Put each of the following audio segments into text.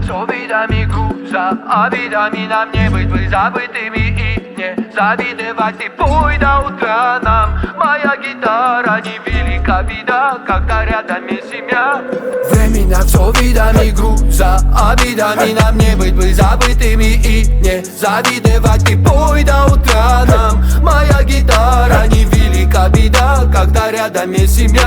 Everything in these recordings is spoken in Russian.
все видами груза, обидами нам не быть бы забытыми и не завидовать. И пой до утра нам, моя гитара не велика беда, когда рядом есть семья. Время все видами груза, обидами нам не быть бы забытыми и не завидовать. И пой до утра нам, моя гитара не велика беда, когда рядом есть семья.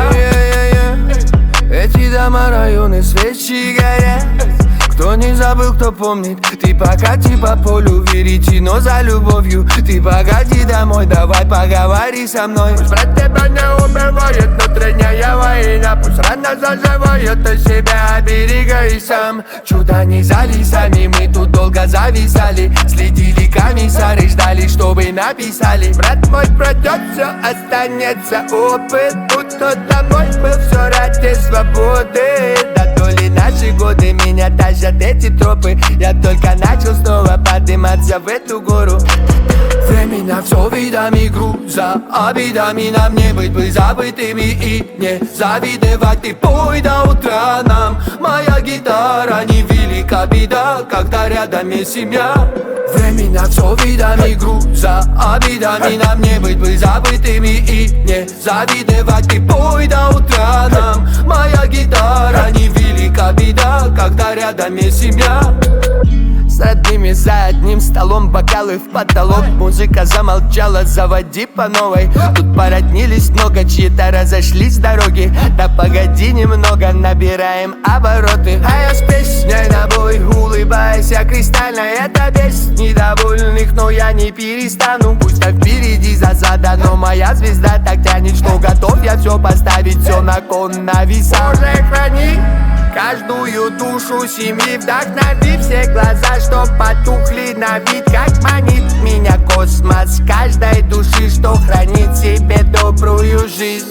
Эти дома, районы, свечи горят. Кто не забыл, кто помнит. Ты покати по полю, веретено за любовью. Ты погоди домой, давай поговори со мной. Пусть брат тебя не убивает, внутренняя война. Пусть рано заживает, ты себя оберегай сам. Чудо не за лесами, мы тут долго зависали. Следили комиссары, ждали, чтобы написали. Брат мой пройдет, все останется опыт. Будто домой был все ради свободы. Да то ли наши годы меня тащат эти тропы. Я только начал снова подниматься в эту гору. Время все видами груза, обидами нам не быть бы забытыми и не завидовать. И пой до утра нам, моя гитара не велика беда, когда рядом есть семья. Время все видами груза, обидами нам не быть бы забытыми и не завидовать. И пой до утра нам, моя гитара не велика беда, когда рядом есть семья. С родными за одним столом, бокалы в потолок. Музыка замолчала, заводи по новой. Тут породнились много, чьи-то разошлись дороги. Да погоди немного, набираем обороты. А я с песней на бой, улыбаясь, я кристально. Это без недовольных, но я не перестану. Пусть так впереди засада, но моя звезда так тянет, что готов я все поставить, все на кон, на весах. Боже, храни каждую душу семьи, вдохнови все глаза, что потухли на вид, как манит меня космос каждой души, что хранит себе добрую жизнь.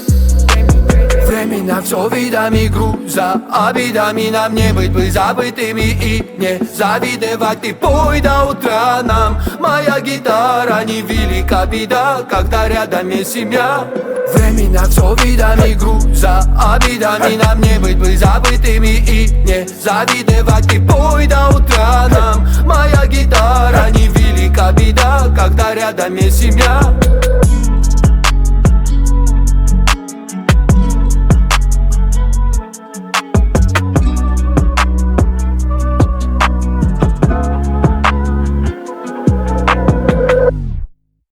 Время все видами груза, обидами нам не быть бы забытыми и не завидовать. И пой до утра нам, моя гитара не велика беда, когда рядом есть семья. Время все видами груза, обидами нам не быть бы забытыми и не завидовать. И пой до утра нам, моя гитара не велика беда, когда рядом есть семья.